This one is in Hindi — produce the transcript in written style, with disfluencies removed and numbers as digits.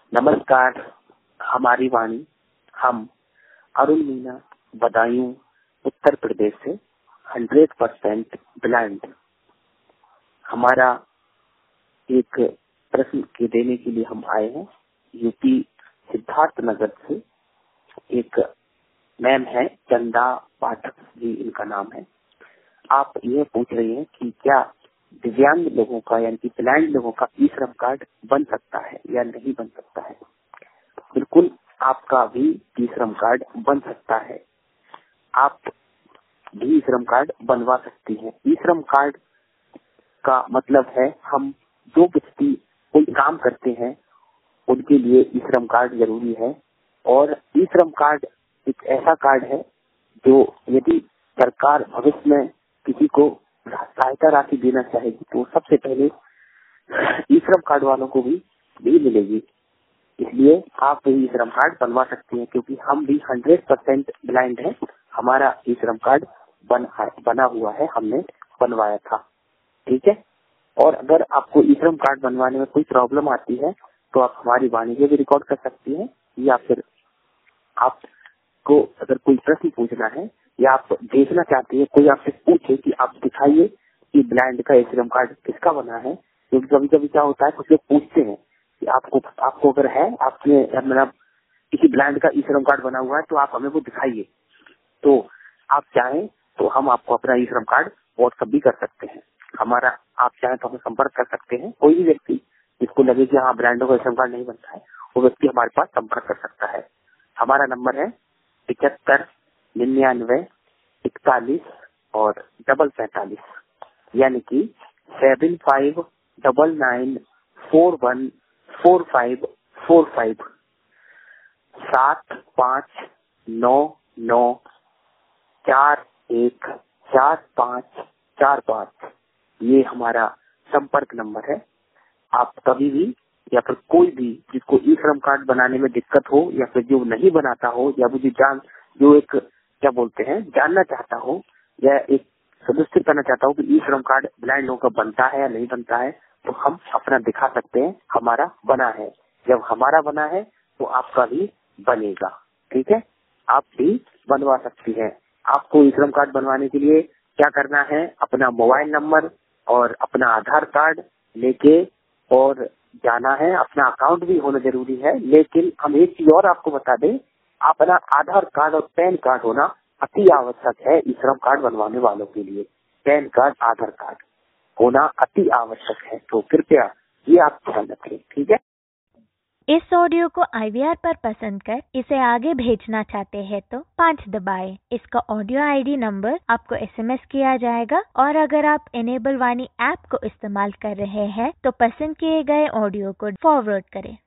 नमस्कार, हमारी वाणी। हम अरुण मीना, बदायूं, उत्तर प्रदेश से 100% ब्लाइंड। हमारा एक प्रश्न के देने के लिए हम आए हैं। यूपी सिद्धार्थ नगर से एक मैम है, चंदा पाठक जी इनका नाम है। आप ये पूछ रही हैं कि क्या दिव्यांग लोगों का यानी कि ब्लाइंड लोगों का ई श्रम कार्ड बन सकता है या नहीं बन सकता है। बिल्कुल, आपका भी ई श्रम कार्ड बन सकता है। आप भी ई श्रम कार्ड बनवा सकती हैं। ई श्रम कार्ड का मतलब है हम जो व्यक्ति कोई काम करते हैं उनके लिए ई श्रम कार्ड जरूरी है। और ई श्रम कार्ड एक ऐसा कार्ड है जो यदि सरकार भविष्य में किसी को सहायता राशि देना चाहेगी तो सबसे पहले ई श्रम कार्ड वालों को भी मिलेगी। इसलिए आप भी ई श्रम कार्ड बनवा सकती हैं, क्योंकि हम भी 100% ब्लाइंड हैं। हमारा ई श्रम कार्ड बना हुआ है, हमने बनवाया था। ठीक है। और अगर आपको ई श्रम कार्ड बनवाने में कोई प्रॉब्लम आती है तो आप हमारी वाणी भी रिकॉर्ड कर सकती हैं, या फिर आपको अगर कोई प्रश्न पूछना है या आप देखना चाहती है, कोई आपसे पूछे कि आप दिखाइए कि ब्लाइंड का ई श्रम कार्ड किसका बना है। क्योंकि कभी कभी क्या होता है, कुछ लोग पूछते हैं कि आपको अगर है, आपने मतलब किसी ब्लाइंड का ई श्रम कार्ड बना हुआ है तो आप हमें वो दिखाइए। तो आप चाहें तो हम आपको अपना ई श्रम कार्ड व्हाट्सएप भी कर सकते हैं। आप चाहें तो हमें संपर्क कर सकते हैं। कोई भी व्यक्ति जिसको लगे कि हाँ ब्लाइंडों का ई श्रम कार्ड नहीं बनता है, वो व्यक्ति हमारे पास संपर्क कर सकता है। हमारा नंबर है 75 99 41 और 45, यानी कि 7599414545 7599414545। ये हमारा संपर्क नंबर है। आप कभी भी या फिर कोई भी जिसको ई श्रम कार्ड बनाने में दिक्कत हो, या फिर जो नहीं बनाता हो, या जो एक क्या बोलते हैं जानना चाहता हो, या एक सुनिश्चित करना चाहता हो कि ई श्रम कार्ड ब्लाइंड लोगों का बनता है या नहीं बनता है, तो हम अपना दिखा सकते हैं हमारा बना है। जब हमारा बना है तो आपका भी बनेगा। ठीक है, आप भी बनवा सकती हैं। आपको ई श्रम कार्ड बनवाने के लिए क्या करना है, अपना मोबाइल नंबर और अपना आधार कार्ड लेके और जाना है। अपना अकाउंट भी होना जरूरी है, लेकिन हम एक चीज और आपको बता दें, अपना आधार कार्ड और पैन कार्ड होना अति आवश्यक है ई श्रम कार्ड बनवाने वालों के लिए। पैन कार्ड, आधार कार्ड होना अति आवश्यक है, तो कृपया ये आप ध्यान रखें। ठीक है। इस ऑडियो को IVR पर पसंद कर इसे आगे भेजना चाहते हैं तो 5 दबाएं। इसका ऑडियो ID नंबर आपको SMS किया जाएगा। और अगर आप इनेबल वाणी ऐप को इस्तेमाल कर रहे हैं तो पसंद किए गए ऑडियो को फॉरवर्ड करें।